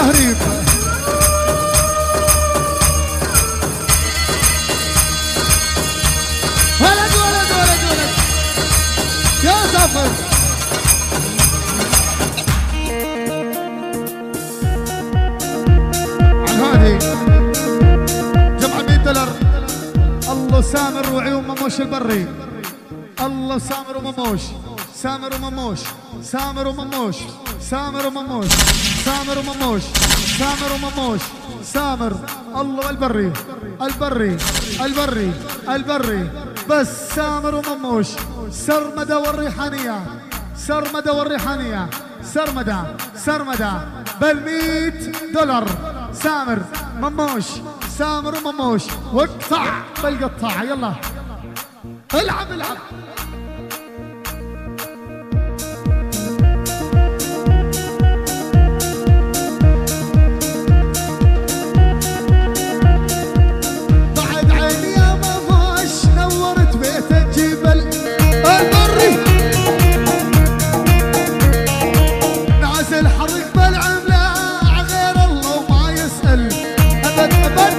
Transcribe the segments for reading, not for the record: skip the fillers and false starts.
تهريب. ولد ولد ولد ولد يا سافر. عن هذه جمع $100. الله سامر وعيون مموش البري. الله سامر ومموش، سامر ومموش، سامر ومموش، سامر ومموش، سامر ومموش، سامر ومموش، سامر. الله البري البري البري البري بس سامر ومموش. سرمدة والريحانية، سرمدة والريحانية، سرمدة سرمدة $100. سامر مموش، سامر ومموش. واقطع بالقطاعة. يلا العب العب. بعد عيني يا مموش نورت بيت الجبل البري. ناس الحرق بالعملة غير الله وما يسأل أبد أبد.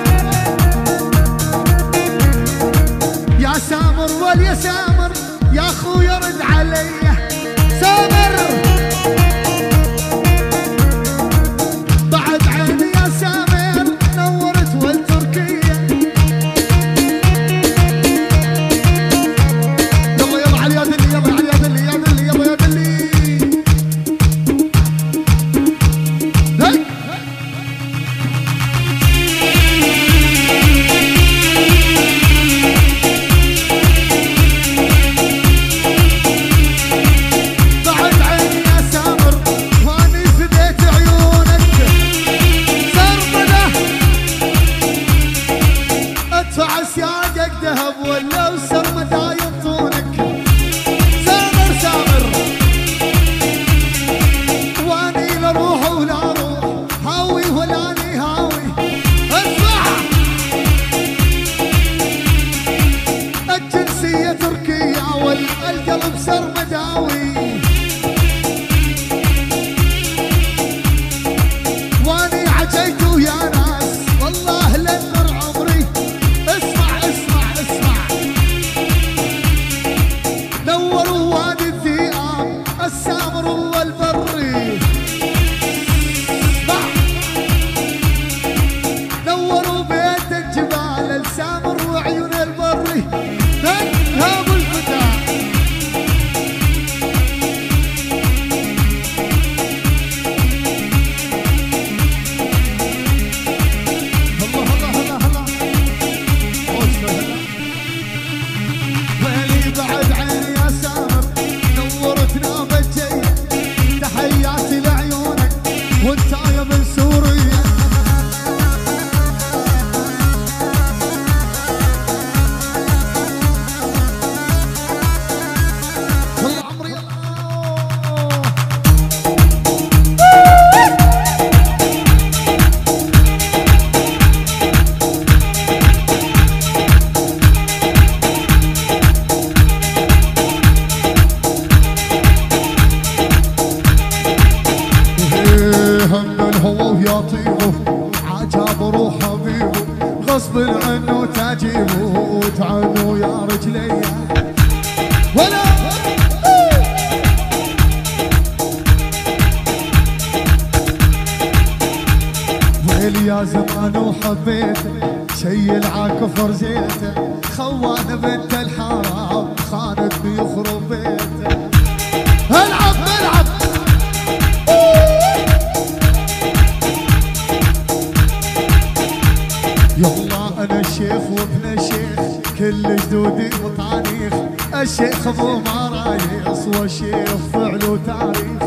يا سامر واليا سامر يا اخويا رد علي سامر. بعد عيني يا سامر نورت والتركية. يلا يلا علي يا دلي، يلا علي يا دلي، يا دلي يلا يا دلي. هيك غصب عنه تعجبه وتعنوا يا رجلي ولا ويلي يا زمان وحبيته شي العاكفر زيته خوان بنت الحرام خانتني يخرب بيته. العب العب يلا انا الشيخ وابن الشيخ كل جدودي وطانيخ الشيخ ابو مرايص والشيخ فعله تاريخ.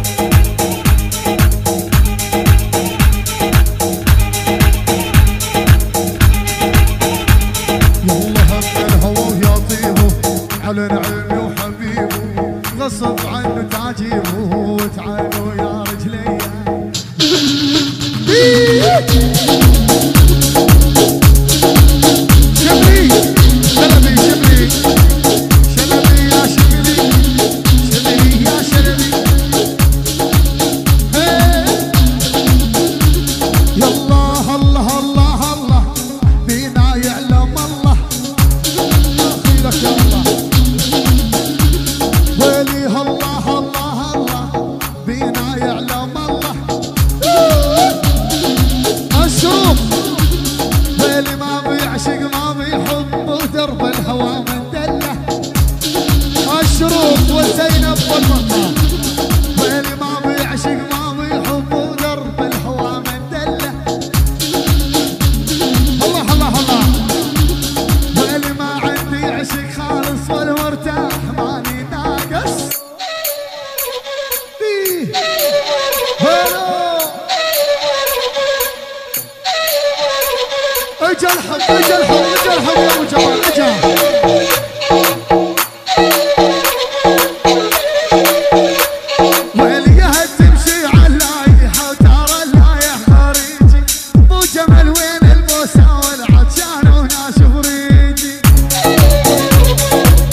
يلا هم الهوى يطيبه على نعيمي وحبيبه غصب عنه تعجيبه وتعالوا يا رجلي. زينب والمطار ويلي ما بيعشق ما بيحب ودرب الهوى مندله الله الله الله ويلي ما عندي عشق خالص والمرتاح ماني ناقص اجا الحب اجا الحب اجا الحب يا ابو جمال اجا